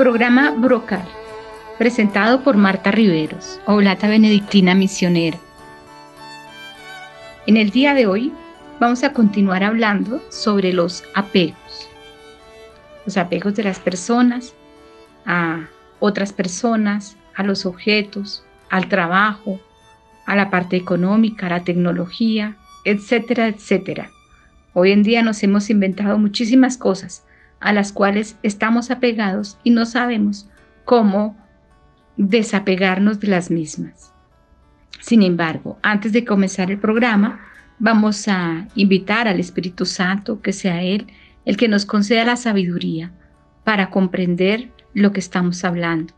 Programa Brocal, presentado por Marta Riveros, Oblata Benedictina Misionera. En el día de hoy vamos a continuar hablando sobre los apegos de las personas a otras personas, a los objetos, al trabajo, a la parte económica, a la tecnología, etcétera, etcétera. Hoy en día nos hemos inventado muchísimas cosas a las cuales estamos apegados y no sabemos cómo desapegarnos de las mismas. Sin embargo, antes de comenzar el programa, vamos a invitar al Espíritu Santo, que sea Él el que nos conceda la sabiduría para comprender lo que estamos hablando.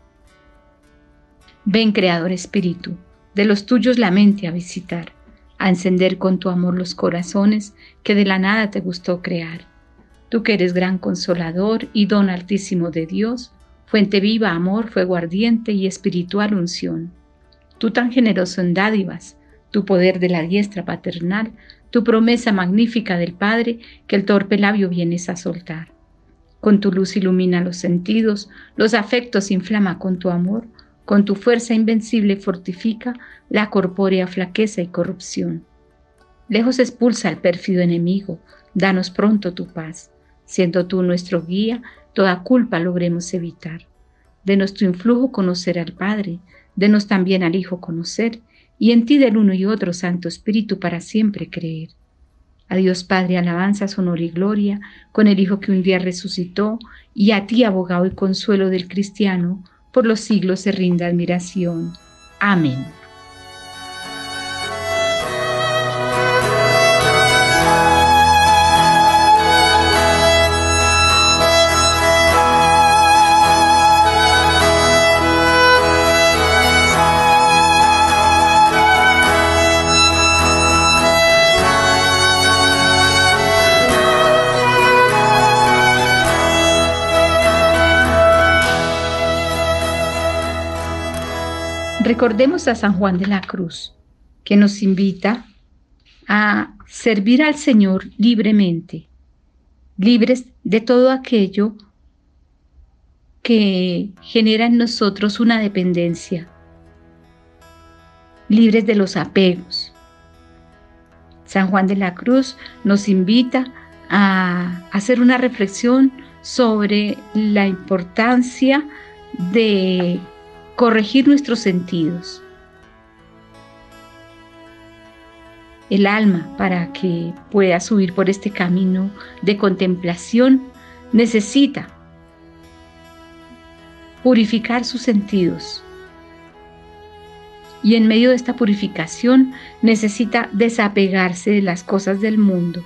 Ven, Creador Espíritu, de los tuyos la mente a visitar, a encender con tu amor los corazones que de la nada te gustó crear. Tú que eres gran consolador y don altísimo de Dios, fuente viva, amor, fuego ardiente y espiritual unción. Tú tan generoso en dádivas, tu poder de la diestra paternal, tu promesa magnífica del Padre que el torpe labio vienes a soltar. Con tu luz ilumina los sentidos, los afectos inflama con tu amor, con tu fuerza invencible fortifica la corpórea flaqueza y corrupción. Lejos expulsa al pérfido enemigo, danos pronto tu paz. Siendo tú nuestro guía, toda culpa logremos evitar. Denos tu influjo conocer al Padre, denos también al Hijo conocer, y en ti del uno y otro Santo Espíritu para siempre creer. A Dios Padre alabanzas, honor y gloria, con el Hijo que un día resucitó, y a ti, abogado y consuelo del cristiano, por los siglos se rinda admiración. Amén. Recordemos a San Juan de la Cruz, que nos invita a servir al Señor libremente, libres de todo aquello que genera en nosotros una dependencia, libres de los apegos. San Juan de la Cruz nos invita a hacer una reflexión sobre la importancia de corregir nuestros sentidos. El alma, para que pueda subir por este camino de contemplación, necesita purificar sus sentidos. Y en medio de esta purificación necesita desapegarse de las cosas del mundo.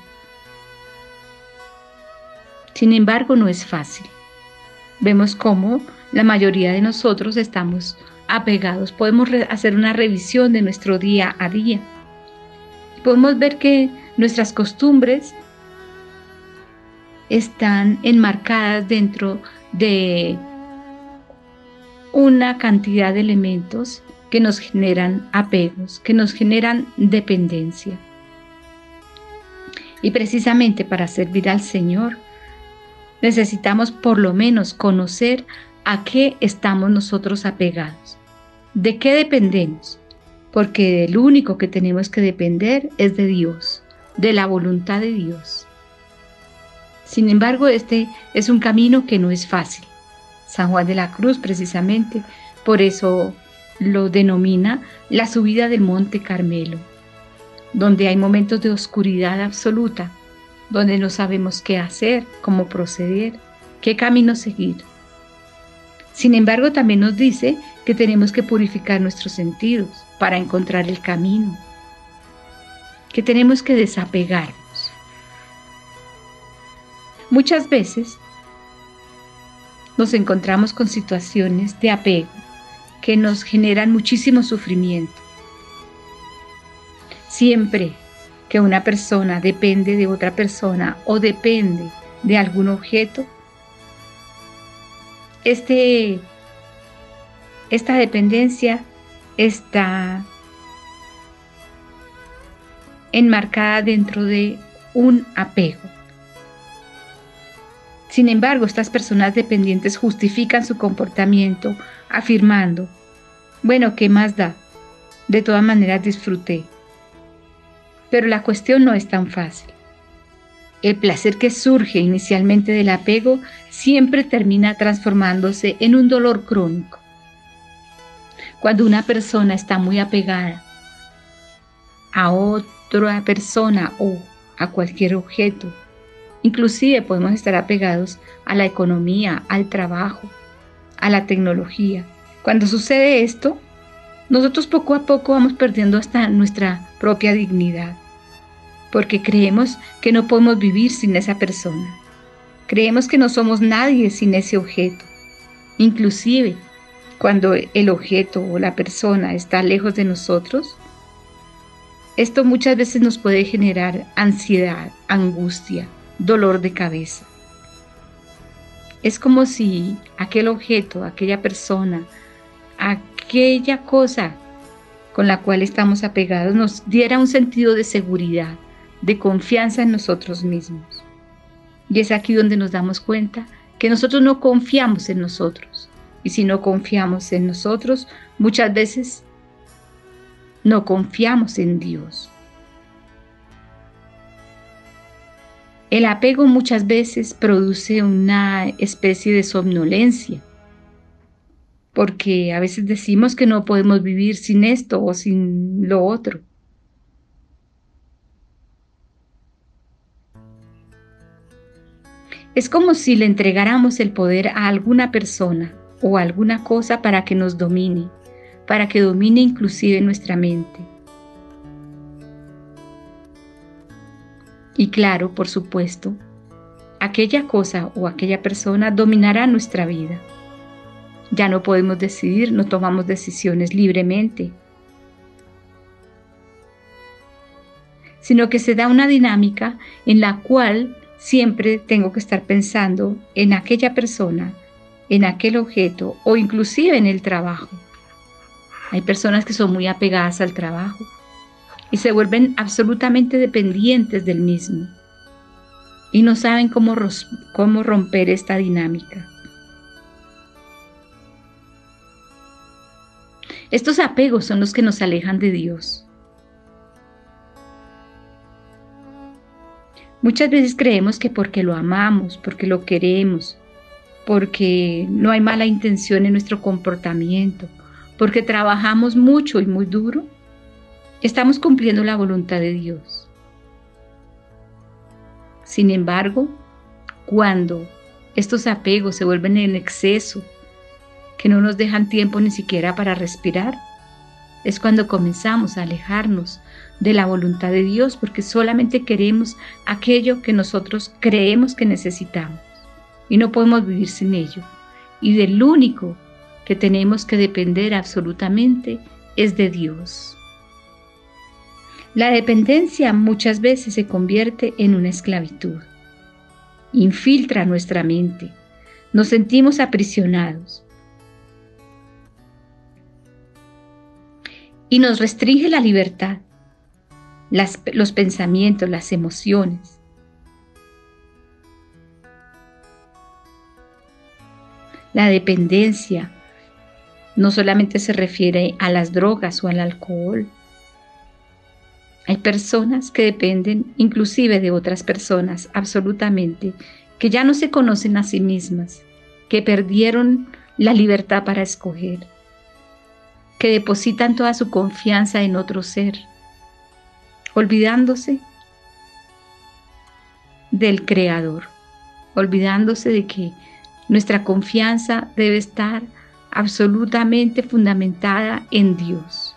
Sin embargo, no es fácil. Vemos cómo la mayoría de nosotros estamos apegados. Podemos hacer una revisión de nuestro día a día. Podemos ver que nuestras costumbres están enmarcadas dentro de una cantidad de elementos que nos generan apegos, que nos generan dependencia. Y precisamente para servir al Señor, necesitamos por lo menos conocer a qué estamos nosotros apegados, de qué dependemos, porque del único que tenemos que depender es de Dios, de la voluntad de Dios. Sin embargo, este es un camino que no es fácil. San Juan de la Cruz, precisamente, por eso lo denomina la subida del Monte Carmelo, donde hay momentos de oscuridad absoluta, donde no sabemos qué hacer, cómo proceder, qué camino seguir. Sin embargo, también nos dice que tenemos que purificar nuestros sentidos para encontrar el camino, que tenemos que desapegarnos. Muchas veces nos encontramos con situaciones de apego que nos generan muchísimo sufrimiento. Siempre que una persona depende de otra persona o depende de algún objeto, esta dependencia está enmarcada dentro de un apego. Sin embargo, estas personas dependientes justifican su comportamiento afirmando, bueno, ¿qué más da? De todas maneras disfruté. Pero la cuestión no es tan fácil. El placer que surge inicialmente del apego siempre termina transformándose en un dolor crónico. Cuando una persona está muy apegada a otra persona o a cualquier objeto, inclusive podemos estar apegados a la economía, al trabajo, a la tecnología. Cuando sucede esto, nosotros poco a poco vamos perdiendo hasta nuestra propia dignidad, porque creemos que no podemos vivir sin esa persona. Creemos que no somos nadie sin ese objeto. Inclusive, cuando el objeto o la persona está lejos de nosotros, esto muchas veces nos puede generar ansiedad, angustia, dolor de cabeza. Es como si aquel objeto, aquella persona, aquella cosa con la cual estamos apegados nos diera un sentido de seguridad, de confianza en nosotros mismos. Y es aquí donde nos damos cuenta que nosotros no confiamos en nosotros. Y si no confiamos en nosotros, muchas veces no confiamos en Dios. El apego muchas veces produce una especie de somnolencia, porque a veces decimos que no podemos vivir sin esto o sin lo otro. Es como si le entregáramos el poder a alguna persona o a alguna cosa para que nos domine, para que domine inclusive nuestra mente. Y claro, por supuesto, aquella cosa o aquella persona dominará nuestra vida. Ya no podemos decidir, no tomamos decisiones libremente, sino que se da una dinámica en la cual siempre tengo que estar pensando en aquella persona, en aquel objeto o inclusive en el trabajo. Hay personas que son muy apegadas al trabajo y se vuelven absolutamente dependientes del mismo y no saben cómo romper esta dinámica. Estos apegos son los que nos alejan de Dios. Muchas veces creemos que porque lo amamos, porque lo queremos, porque no hay mala intención en nuestro comportamiento, porque trabajamos mucho y muy duro, estamos cumpliendo la voluntad de Dios. Sin embargo, cuando estos apegos se vuelven en exceso, que no nos dejan tiempo ni siquiera para respirar, es cuando comenzamos a alejarnos de la voluntad de Dios, porque solamente queremos aquello que nosotros creemos que necesitamos y no podemos vivir sin ello. Y del único que tenemos que depender absolutamente es de Dios. La dependencia muchas veces se convierte en una esclavitud. Infiltra nuestra mente. Nos sentimos aprisionados. Y nos restringe la libertad, los pensamientos, las emociones. La dependencia no solamente se refiere a las drogas o al alcohol. Hay personas que dependen inclusive de otras personas absolutamente, que ya no se conocen a sí mismas, que perdieron la libertad para escoger, que depositan toda su confianza en otro ser, olvidándose del Creador, olvidándose de que nuestra confianza debe estar absolutamente fundamentada en Dios.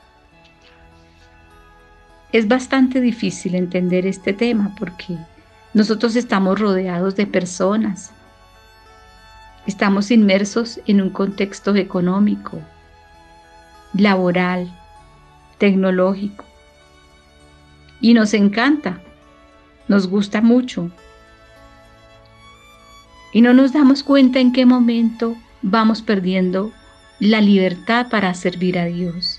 Es bastante difícil entender este tema porque nosotros estamos rodeados de personas, estamos inmersos en un contexto económico, laboral, tecnológico, y nos encanta, nos gusta mucho, y no nos damos cuenta en qué momento vamos perdiendo la libertad para servir a Dios,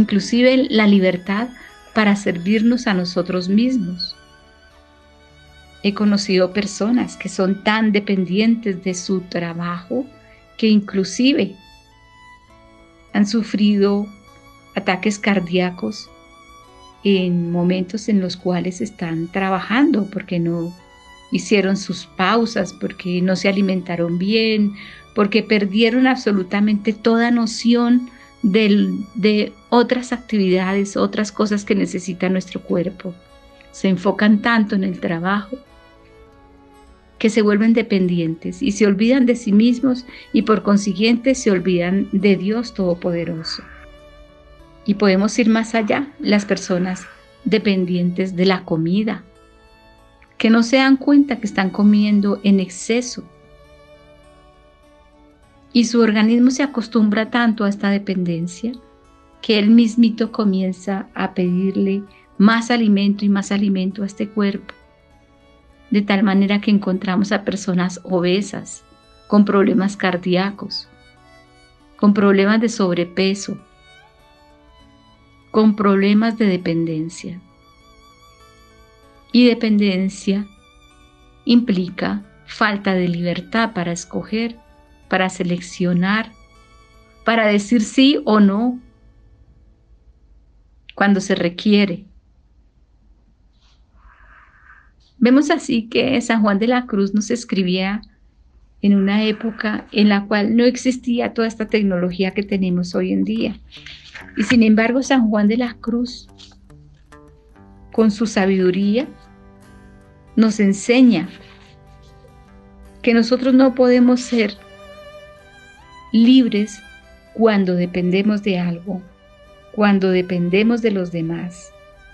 inclusive la libertad para servirnos a nosotros mismos. He conocido personas que son tan dependientes de su trabajo que inclusive han sufrido ataques cardíacos en momentos en los cuales están trabajando porque no hicieron sus pausas, porque no se alimentaron bien, porque perdieron absolutamente toda noción de otras actividades, otras cosas que necesita nuestro cuerpo. Se enfocan tanto en el trabajo que se vuelven dependientes y se olvidan de sí mismos y por consiguiente se olvidan de Dios Todopoderoso. Y podemos ir más allá, las personas dependientes de la comida, que no se dan cuenta que están comiendo en exceso. Y su organismo se acostumbra tanto a esta dependencia que él mismito comienza a pedirle más alimento y más alimento a este cuerpo. De tal manera que encontramos a personas obesas, con problemas cardíacos, con problemas de sobrepeso, con problemas de dependencia. Y dependencia implica falta de libertad para escoger, para seleccionar, para decir sí o no cuando se requiere. Vemos así que San Juan de la Cruz nos escribía en una época en la cual no existía toda esta tecnología que tenemos hoy en día. Y sin embargo, San Juan de la Cruz, con su sabiduría, nos enseña que nosotros no podemos ser libres cuando dependemos de algo, cuando dependemos de los demás.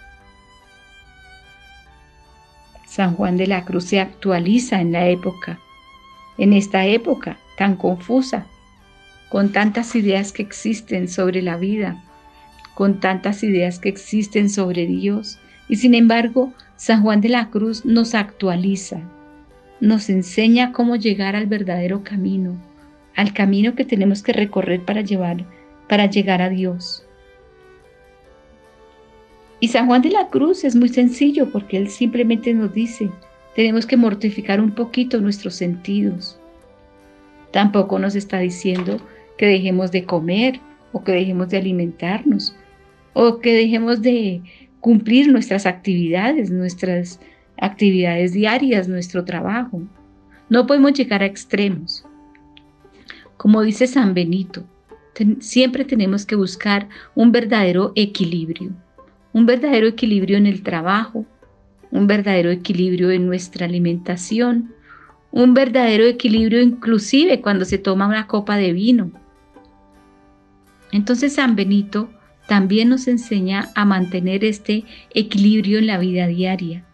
San Juan de la Cruz se actualiza en esta época tan confusa, con tantas ideas que existen sobre la vida, con tantas ideas que existen sobre Dios. Y sin embargo, San Juan de la Cruz nos actualiza, nos enseña cómo llegar al verdadero camino, al camino que tenemos que recorrer para llegar a Dios. Y San Juan de la Cruz es muy sencillo porque él simplemente nos dice, tenemos que mortificar un poquito nuestros sentidos. Tampoco nos está diciendo que dejemos de comer o que dejemos de alimentarnos o que dejemos de cumplir nuestras actividades diarias, nuestro trabajo. No podemos llegar a extremos. Como dice San Benito, siempre tenemos que buscar un verdadero equilibrio en el trabajo, un verdadero equilibrio en nuestra alimentación, un verdadero equilibrio inclusive cuando se toma una copa de vino. Entonces San Benito también nos enseña a mantener este equilibrio en la vida diaria.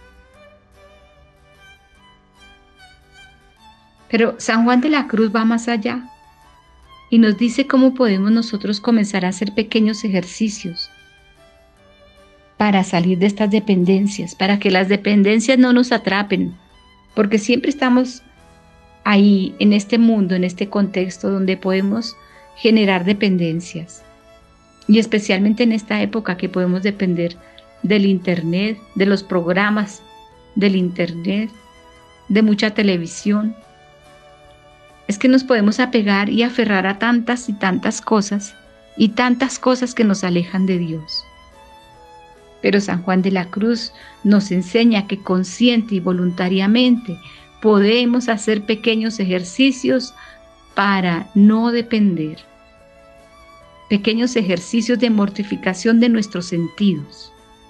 Pero San Juan de la Cruz va más allá y nos dice cómo podemos nosotros comenzar a hacer pequeños ejercicios para salir de estas dependencias, para que las dependencias no nos atrapen, porque siempre estamos ahí en este mundo, en este contexto donde podemos generar dependencias. Y especialmente en esta época que podemos depender del internet, de los programas del internet, de mucha televisión. Es que nos podemos apegar y aferrar a tantas y tantas cosas que nos alejan de Dios. Pero San Juan de la Cruz nos enseña que consciente y voluntariamente podemos hacer pequeños ejercicios para no depender. Pequeños ejercicios de mortificación de nuestros sentidos.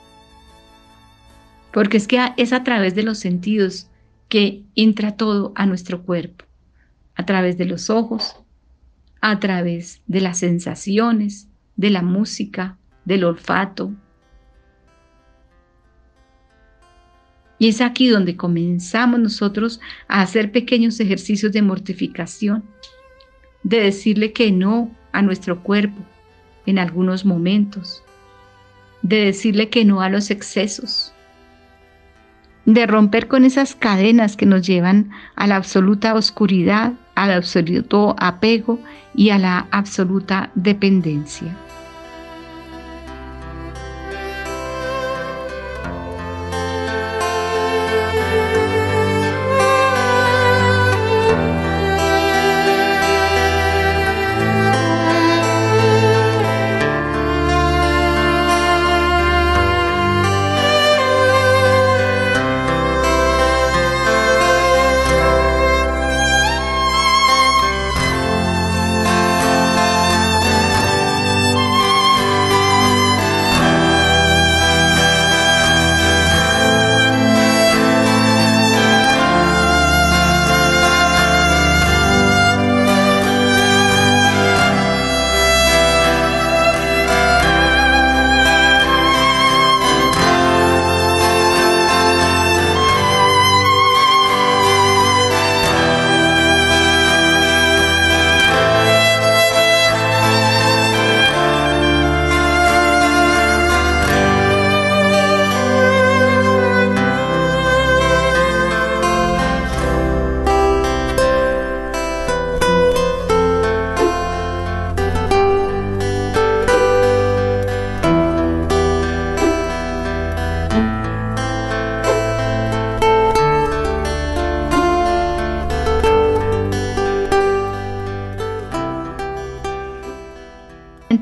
Porque es que es a través de los sentidos que entra todo a nuestro cuerpo. A través de los ojos, a través de las sensaciones, de la música, del olfato. Y es aquí donde comenzamos nosotros a hacer pequeños ejercicios de mortificación, de decirle que no a nuestro cuerpo en algunos momentos, de decirle que no a los excesos, de romper con esas cadenas que nos llevan a la absoluta oscuridad, al absoluto apego y a la absoluta dependencia.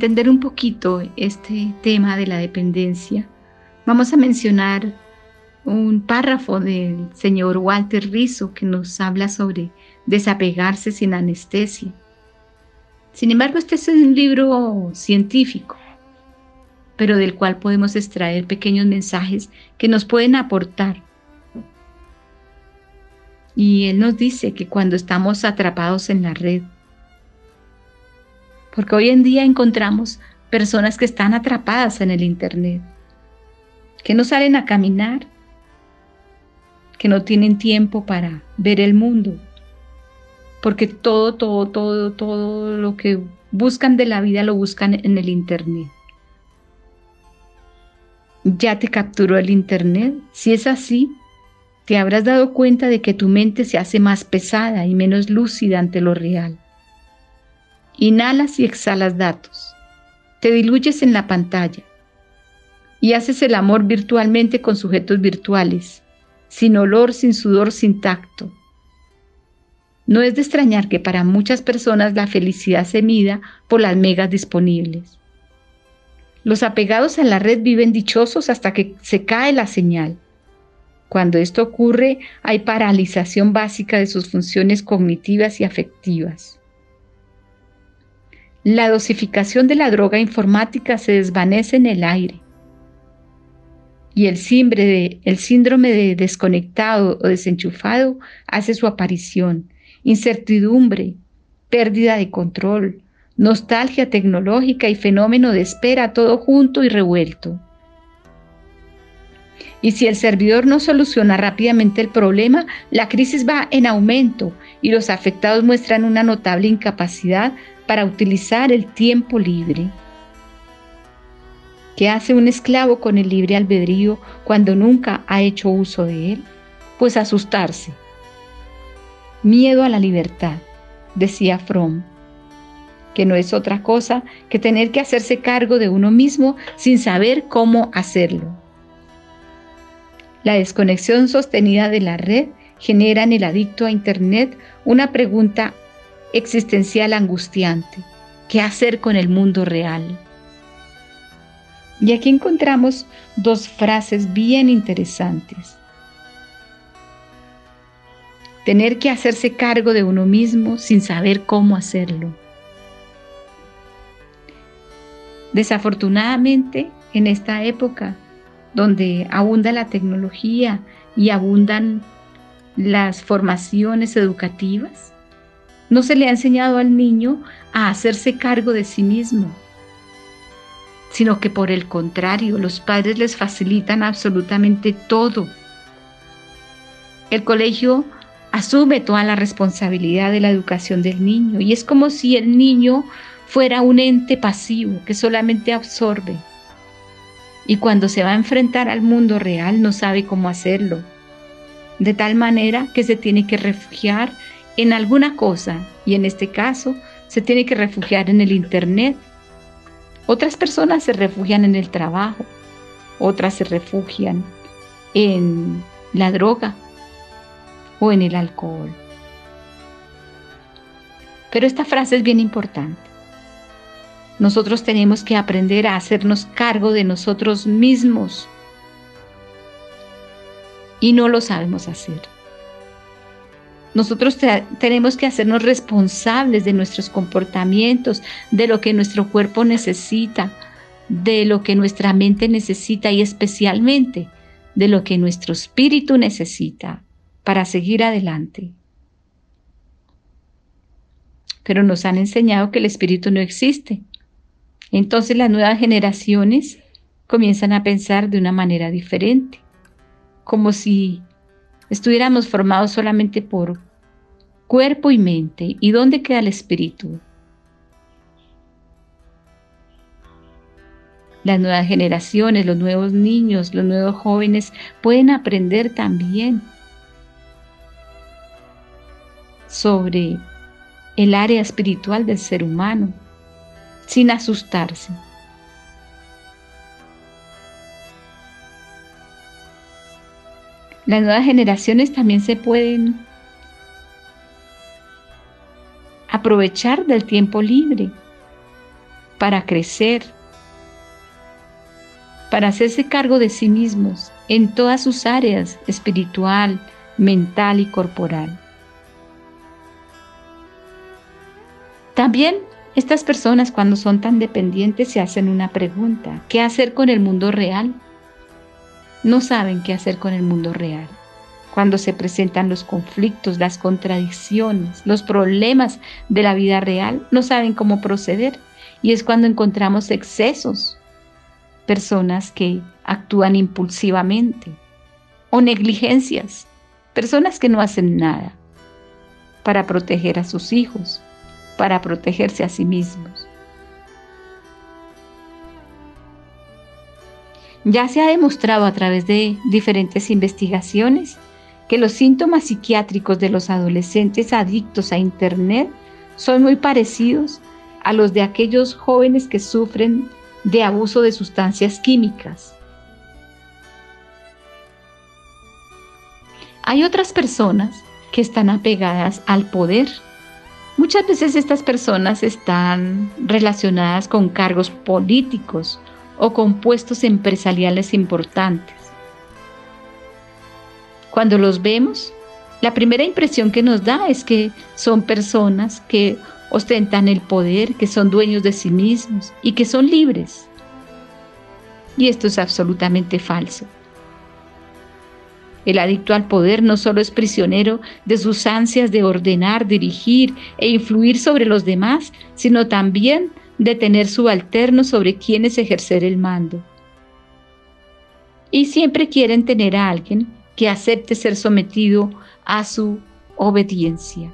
entender un poquito este tema de la dependencia, vamos a mencionar un párrafo del señor Walter Rizzo que nos habla sobre desapegarse sin anestesia. Sin embargo, este es un libro científico, pero del cual podemos extraer pequeños mensajes que nos pueden aportar. Y él nos dice que cuando estamos atrapados en la red, porque hoy en día encontramos personas que están atrapadas en el Internet, que no salen a caminar, que no tienen tiempo para ver el mundo, porque todo lo que buscan de la vida lo buscan en el Internet. ¿Ya te capturó el Internet? Si es así, te habrás dado cuenta de que tu mente se hace más pesada y menos lúcida ante lo real. Inhalas y exhalas datos, te diluyes en la pantalla y haces el amor virtualmente con sujetos virtuales, sin olor, sin sudor, sin tacto. No es de extrañar que para muchas personas la felicidad se mida por las megas disponibles. Los apegados a la red viven dichosos hasta que se cae la señal. Cuando esto ocurre, hay paralización básica de sus funciones cognitivas y afectivas. La dosificación de la droga informática se desvanece en el aire. Y el síndrome de desconectado o desenchufado hace su aparición. Incertidumbre, pérdida de control, nostalgia tecnológica y fenómeno de espera, todo junto y revuelto. Y si el servidor no soluciona rápidamente el problema, la crisis va en aumento y los afectados muestran una notable incapacidad para utilizar el tiempo libre. ¿Qué hace un esclavo con el libre albedrío cuando nunca ha hecho uso de él? Pues asustarse. Miedo a la libertad, decía Fromm, que no es otra cosa que tener que hacerse cargo de uno mismo sin saber cómo hacerlo. La desconexión sostenida de la red genera en el adicto a Internet una pregunta existencial angustiante: ¿qué hacer con el mundo real? Y aquí encontramos dos frases bien interesantes. Tener que hacerse cargo de uno mismo sin saber cómo hacerlo. Desafortunadamente, en esta época donde abunda la tecnología y abundan las formaciones educativas, no se le ha enseñado al niño a hacerse cargo de sí mismo, sino que por el contrario, los padres les facilitan absolutamente todo. El colegio asume toda la responsabilidad de la educación del niño y es como si el niño fuera un ente pasivo que solamente absorbe. Y cuando se va a enfrentar al mundo real no sabe cómo hacerlo, de tal manera que se tiene que refugiar en alguna cosa, y en este caso se tiene que refugiar en el Internet. Otras personas se refugian en el trabajo, otras se refugian en la droga o en el alcohol. Pero esta frase es bien importante. Nosotros tenemos que aprender a hacernos cargo de nosotros mismos y no lo sabemos hacer. Nosotros tenemos que hacernos responsables de nuestros comportamientos, de lo que nuestro cuerpo necesita, de lo que nuestra mente necesita y especialmente de lo que nuestro espíritu necesita para seguir adelante. Pero nos han enseñado que el espíritu no existe. Entonces las nuevas generaciones comienzan a pensar de una manera diferente, como si estuviéramos formados solamente por cuerpo y mente. ¿Y dónde queda el espíritu? Las nuevas generaciones, los nuevos niños, los nuevos jóvenes pueden aprender también sobre el área espiritual del ser humano, sin asustarse. Las nuevas generaciones también se pueden aprovechar del tiempo libre para crecer, para hacerse cargo de sí mismos en todas sus áreas, espiritual, mental y corporal. También estas personas, cuando son tan dependientes, se hacen una pregunta: ¿qué hacer con el mundo real? No saben qué hacer con el mundo real. Cuando se presentan los conflictos, las contradicciones, los problemas de la vida real, no saben cómo proceder. Y es cuando encontramos excesos, personas que actúan impulsivamente, o negligencias, personas que no hacen nada para proteger a sus hijos, para protegerse a sí mismos. Ya se ha demostrado a través de diferentes investigaciones que los síntomas psiquiátricos de los adolescentes adictos a Internet son muy parecidos a los de aquellos jóvenes que sufren de abuso de sustancias químicas. Hay otras personas que están apegadas al poder. Muchas veces estas personas están relacionadas con cargos políticos o con puestos empresariales importantes. Cuando los vemos, la primera impresión que nos da es que son personas que ostentan el poder, que son dueños de sí mismos y que son libres. Y esto es absolutamente falso. El adicto al poder no solo es prisionero de sus ansias de ordenar, dirigir e influir sobre los demás, sino también de tener subalternos sobre quienes ejercer el mando. Y siempre quieren tener a alguien que acepte ser sometido a su obediencia.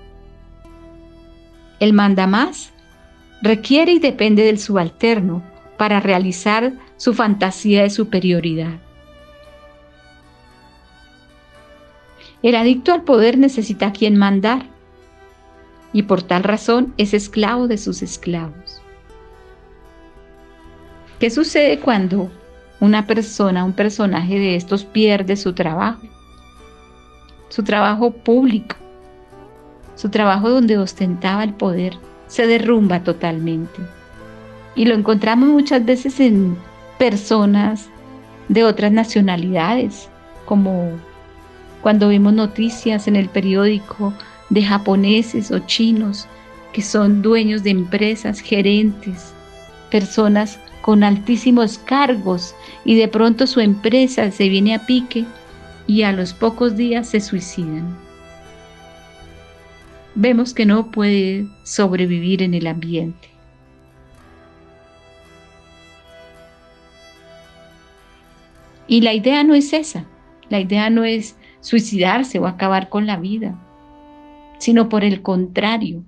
El mandamás requiere y depende del subalterno para realizar su fantasía de superioridad. El adicto al poder necesita a quien mandar y por tal razón es esclavo de sus esclavos. ¿Qué sucede cuando una persona, un personaje de estos pierde su trabajo público, su trabajo donde ostentaba el poder, se derrumba totalmente? Y lo encontramos muchas veces en personas de otras nacionalidades, como cuando vemos noticias en el periódico de japoneses o chinos que son dueños de empresas, gerentes, personas con altísimos cargos, y de pronto su empresa se viene a pique y a los pocos días se suicidan. Vemos que no puede sobrevivir en el ambiente. Y la idea no es esa. La idea no es suicidarse o acabar con la vida, sino por el contrario.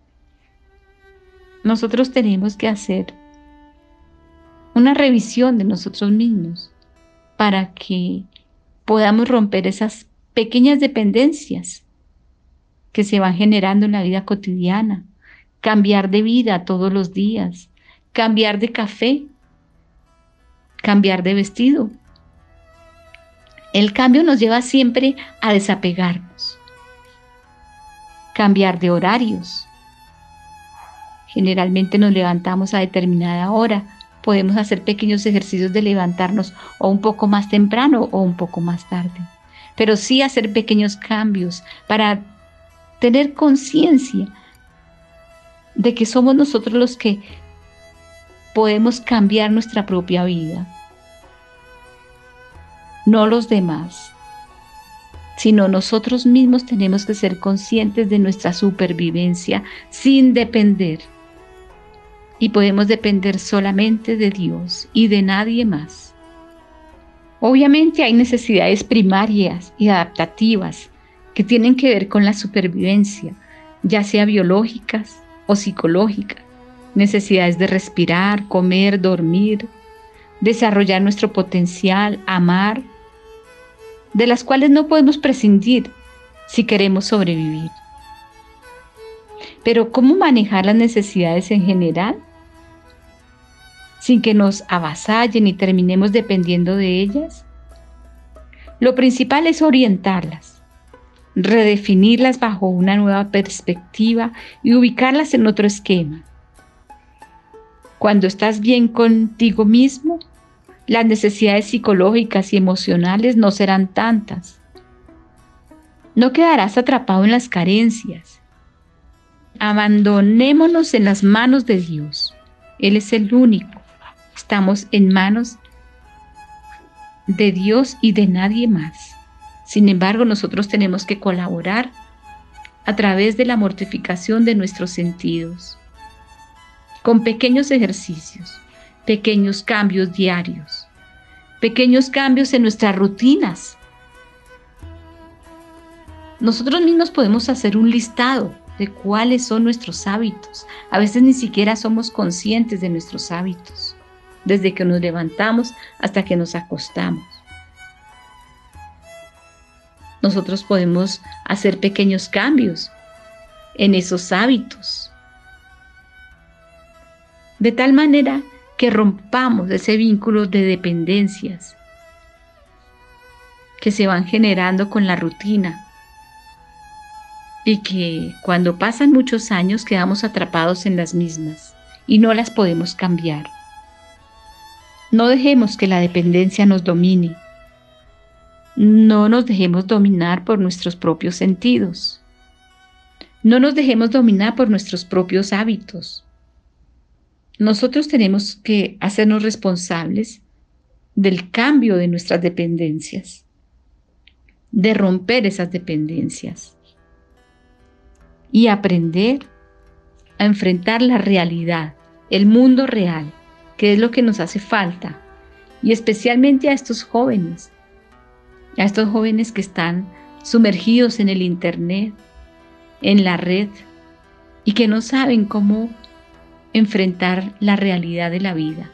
Nosotros tenemos que hacer una revisión de nosotros mismos para que podamos romper esas pequeñas dependencias que se van generando en la vida cotidiana, cambiar de vida todos los días, cambiar de café, cambiar de vestido. El cambio nos lleva siempre a desapegarnos, cambiar de horarios. Generalmente nos levantamos a determinada hora. Podemos hacer pequeños ejercicios de levantarnos o un poco más temprano o un poco más tarde, pero sí hacer pequeños cambios para tener conciencia de que somos nosotros los que podemos cambiar nuestra propia vida, no los demás, sino nosotros mismos. Tenemos que ser conscientes de nuestra supervivencia sin depender. Y podemos depender solamente de Dios y de nadie más. Obviamente hay necesidades primarias y adaptativas que tienen que ver con la supervivencia, ya sea biológicas o psicológicas. Necesidades de respirar, comer, dormir, desarrollar nuestro potencial, amar, de las cuales no podemos prescindir si queremos sobrevivir. Pero ¿cómo manejar las necesidades en general sin que nos avasallen y terminemos dependiendo de ellas? Lo principal es orientarlas, redefinirlas bajo una nueva perspectiva y ubicarlas en otro esquema. Cuando estás bien contigo mismo, las necesidades psicológicas y emocionales no serán tantas. No quedarás atrapado en las carencias. Abandonémonos en las manos de Dios. Él es el único. Estamos en manos de Dios y de nadie más. Sin embargo, nosotros tenemos que colaborar a través de la mortificación de nuestros sentidos, con pequeños ejercicios, pequeños cambios diarios, pequeños cambios en nuestras rutinas. Nosotros mismos podemos hacer un listado de cuáles son nuestros hábitos. A veces ni siquiera somos conscientes de nuestros hábitos, desde que nos levantamos hasta que nos acostamos. Nosotros podemos hacer pequeños cambios en esos hábitos, de tal manera que rompamos ese vínculo de dependencias que se van generando con la rutina y que cuando pasan muchos años quedamos atrapados en las mismas y no las podemos cambiar. No dejemos que la dependencia nos domine. No nos dejemos dominar por nuestros propios sentidos. No nos dejemos dominar por nuestros propios hábitos. Nosotros tenemos que hacernos responsables del cambio de nuestras dependencias, de romper esas dependencias y aprender a enfrentar la realidad, el mundo real, que es lo que nos hace falta, y especialmente a estos jóvenes que están sumergidos en el Internet, en la red, y que no saben cómo enfrentar la realidad de la vida.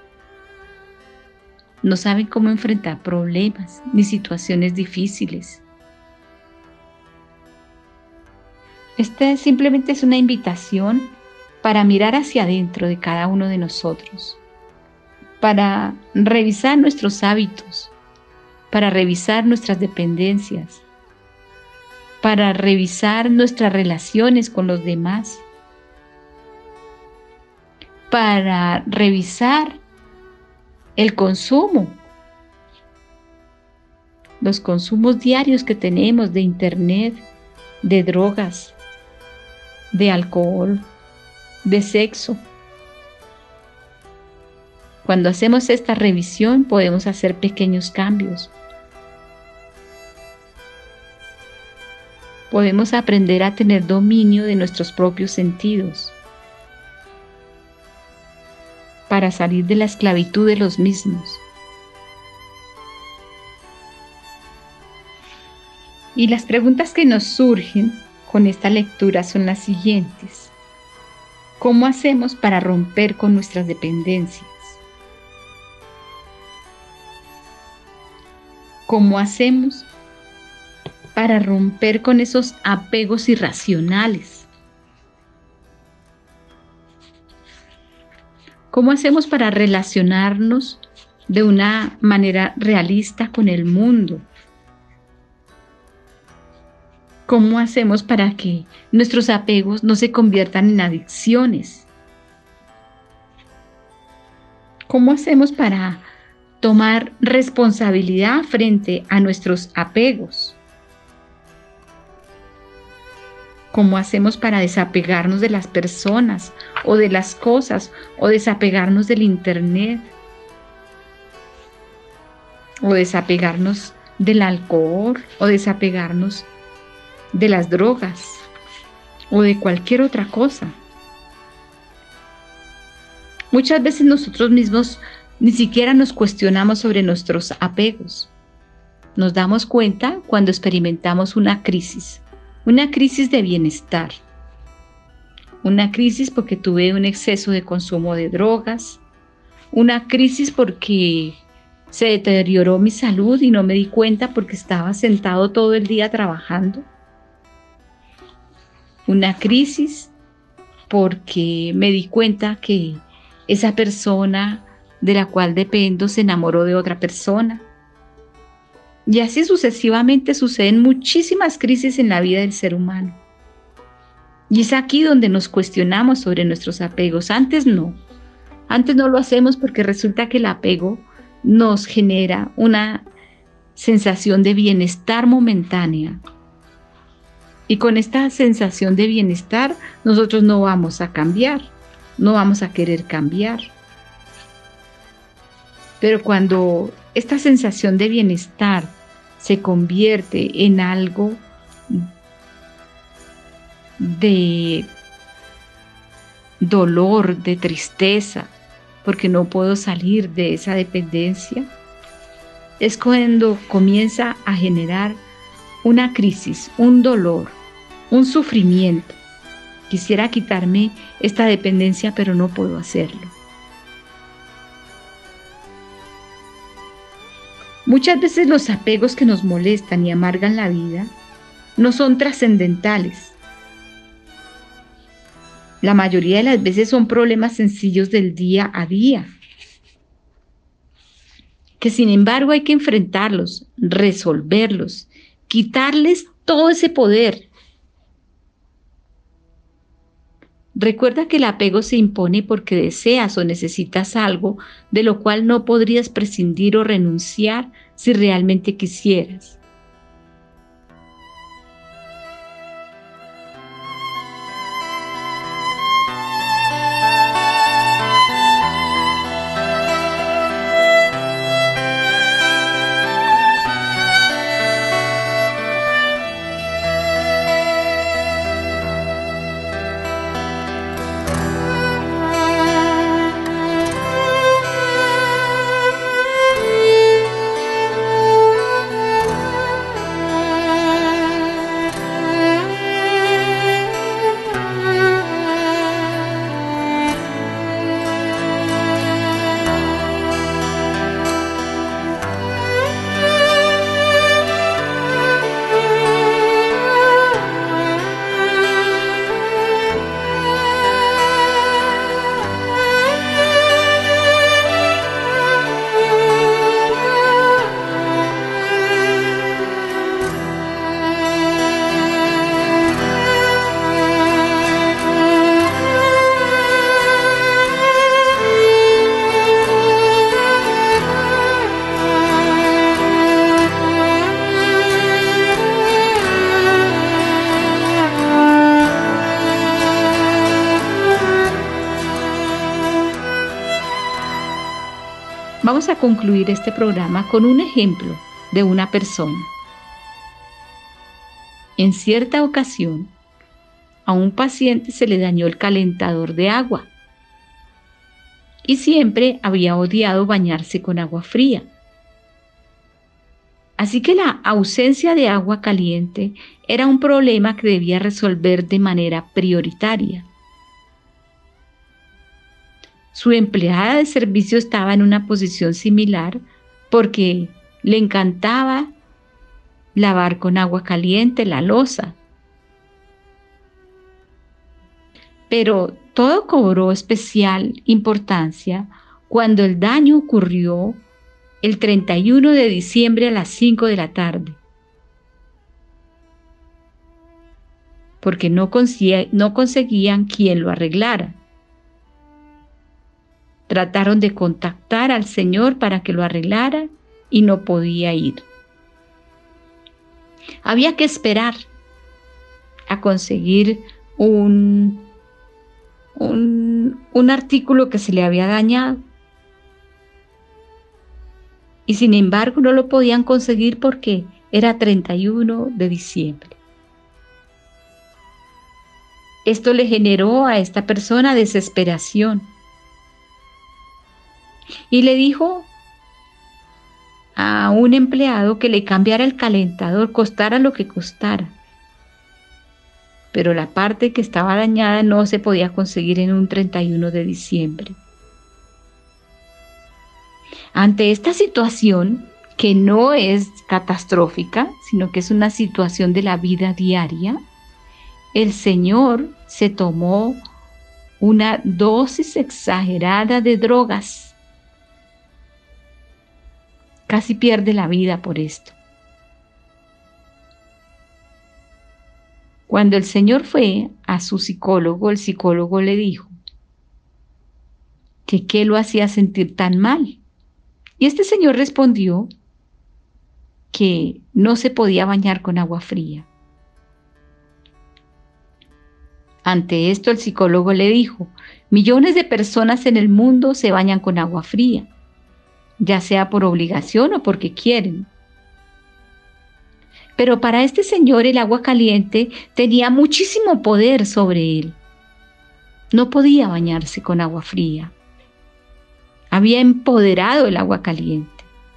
No saben cómo enfrentar problemas ni situaciones difíciles. Esta simplemente es una invitación para mirar hacia adentro de cada uno de nosotros, para revisar nuestros hábitos, para revisar nuestras dependencias, para revisar nuestras relaciones con los demás, para revisar el consumo, los consumos diarios que tenemos de internet, de drogas, de alcohol, de sexo. Cuando hacemos esta revisión podemos hacer pequeños cambios. Podemos aprender a tener dominio de nuestros propios sentidos para salir de la esclavitud de los mismos. Y las preguntas que nos surgen con esta lectura son las siguientes. ¿Cómo hacemos para romper con nuestras dependencias? ¿Cómo hacemos para romper con esos apegos irracionales? ¿Cómo hacemos para relacionarnos de una manera realista con el mundo? ¿Cómo hacemos para que nuestros apegos no se conviertan en adicciones? ¿Cómo hacemos para tomar responsabilidad frente a nuestros apegos? ¿Cómo hacemos para desapegarnos de las personas o de las cosas o desapegarnos del internet o desapegarnos del alcohol o desapegarnos de las drogas o de cualquier otra cosa? Muchas veces nosotros mismos ni siquiera nos cuestionamos sobre nuestros apegos. Nos damos cuenta cuando experimentamos una crisis de bienestar, una crisis porque tuve un exceso de consumo de drogas, una crisis porque se deterioró mi salud y no me di cuenta porque estaba sentado todo el día trabajando, una crisis porque me di cuenta que esa persona de la cual dependo se enamoró de otra persona. Y así sucesivamente suceden muchísimas crisis en la vida del ser humano. Y es aquí donde nos cuestionamos sobre nuestros apegos. Antes no. Antes no lo hacemos porque resulta que el apego nos genera una sensación de bienestar momentánea. Y con esta sensación de bienestar nosotros no vamos a cambiar, no vamos a querer cambiar. Pero cuando esta sensación de bienestar se convierte en algo de dolor, de tristeza, porque no puedo salir de esa dependencia, es cuando comienza a generar una crisis, un dolor, un sufrimiento. Quisiera quitarme esta dependencia, pero no puedo hacerlo. Muchas veces los apegos que nos molestan y amargan la vida no son trascendentales. La mayoría de las veces son problemas sencillos del día a día, que sin embargo hay que enfrentarlos, resolverlos, quitarles todo ese poder. Recuerda que el apego se impone porque deseas o necesitas algo de lo cual no podrías prescindir o renunciar si realmente quisieras. Vamos a concluir este programa con un ejemplo de una persona. En cierta ocasión, a un paciente se le dañó el calentador de agua y siempre había odiado bañarse con agua fría. Así que la ausencia de agua caliente era un problema que debía resolver de manera prioritaria. Su empleada de servicio estaba en una posición similar porque le encantaba lavar con agua caliente la loza. Pero todo cobró especial importancia cuando el daño ocurrió el 31 de diciembre a las 5 de la tarde. Porque no conseguían quien lo arreglara. Trataron de contactar al señor para que lo arreglara y no podía ir. Había que esperar a conseguir un artículo que se le había dañado. Y sin embargo no lo podían conseguir porque era 31 de diciembre. Esto le generó a esta persona desesperación. Y le dijo a un empleado que le cambiara el calentador, costara lo que costara. Pero la parte que estaba dañada no se podía conseguir en un 31 de diciembre. Ante esta situación, que no es catastrófica, sino que es una situación de la vida diaria, el Señor se tomó una dosis exagerada de drogas. Casi pierde la vida por esto. Cuando el Señor fue a su psicólogo, el psicólogo le dijo: que qué lo hacía sentir tan mal. Y este señor respondió que no se podía bañar con agua fría. Ante esto el psicólogo le dijo: millones de personas en el mundo se bañan con agua fría, ya sea por obligación o porque quieren. Pero para este señor el agua caliente tenía muchísimo poder sobre él. No podía bañarse con agua fría. Había empoderado el agua caliente.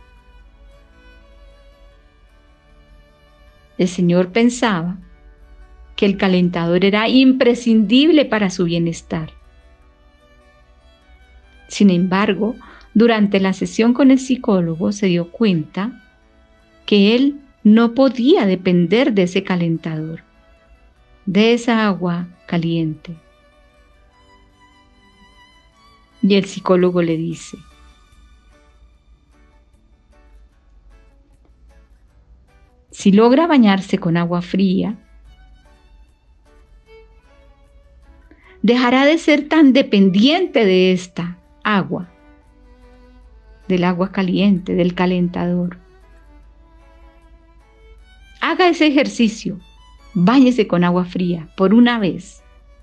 El señor pensaba que el calentador era imprescindible para su bienestar. Sin embargo, durante la sesión con el psicólogo se dio cuenta que él no podía depender de ese calentador, de esa agua caliente. Y el psicólogo le dice: si logra bañarse con agua fría, dejará de ser tan dependiente de esta agua, del agua caliente, del calentador. Haga ese ejercicio, báñese con agua fría por una vez.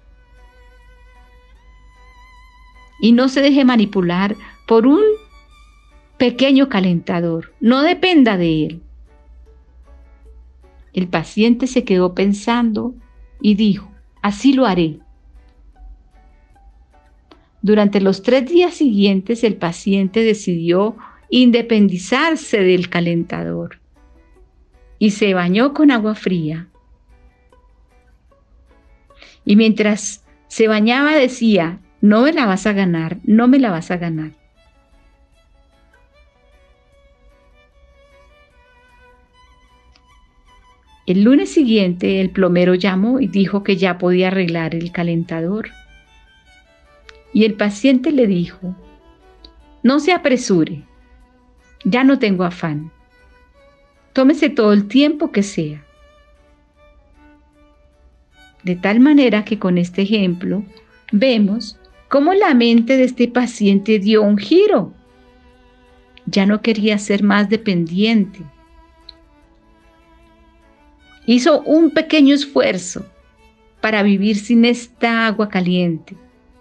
Y no se deje manipular por un pequeño calentador, no dependa de él. El paciente se quedó pensando y dijo: así lo haré. Durante los 3 días siguientes, el paciente decidió independizarse del calentador y se bañó con agua fría. Y mientras se bañaba decía: no me la vas a ganar, no me la vas a ganar. El lunes siguiente, el plomero llamó y dijo que ya podía arreglar el calentador. Y el paciente le dijo: no se apresure, ya no tengo afán. Tómese todo el tiempo que sea. De tal manera que con este ejemplo vemos cómo la mente de este paciente dio un giro. Ya no quería ser más dependiente. Hizo un pequeño esfuerzo para vivir sin esta agua caliente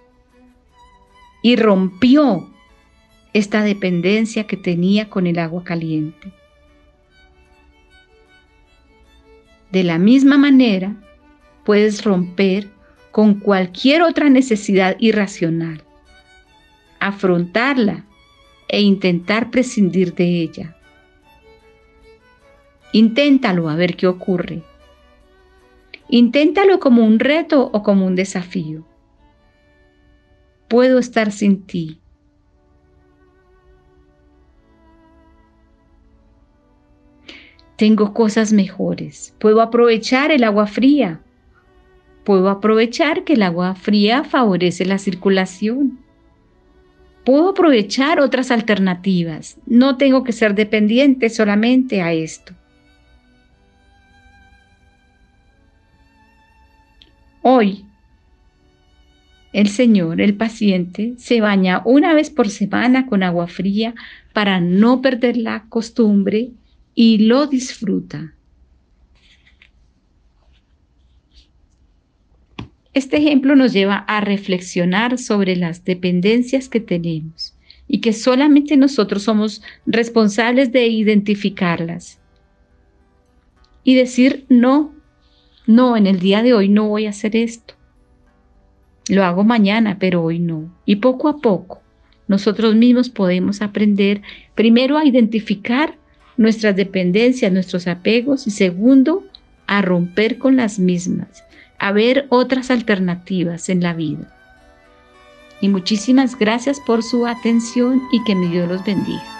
y rompió esta dependencia que tenía con el agua caliente. De la misma manera, puedes romper con cualquier otra necesidad irracional, afrontarla e intentar prescindir de ella. Inténtalo a ver qué ocurre. Inténtalo como un reto o como un desafío. Puedo estar sin ti. Tengo cosas mejores. Puedo aprovechar el agua fría. Puedo aprovechar que el agua fría favorece la circulación. Puedo aprovechar otras alternativas. No tengo que ser dependiente solamente a esto. Hoy, el señor, el paciente, se baña una vez por semana con agua fría para no perder la costumbre y lo disfruta. Este ejemplo nos lleva a reflexionar sobre las dependencias que tenemos y que solamente nosotros somos responsables de identificarlas y decir: no, en el día de hoy no voy a hacer esto. Lo hago mañana, pero hoy no. Y poco a poco, nosotros mismos podemos aprender primero a identificar nuestras dependencias, nuestros apegos y segundo, a romper con las mismas, a ver otras alternativas en la vida. Y muchísimas gracias por su atención y que mi Dios los bendiga.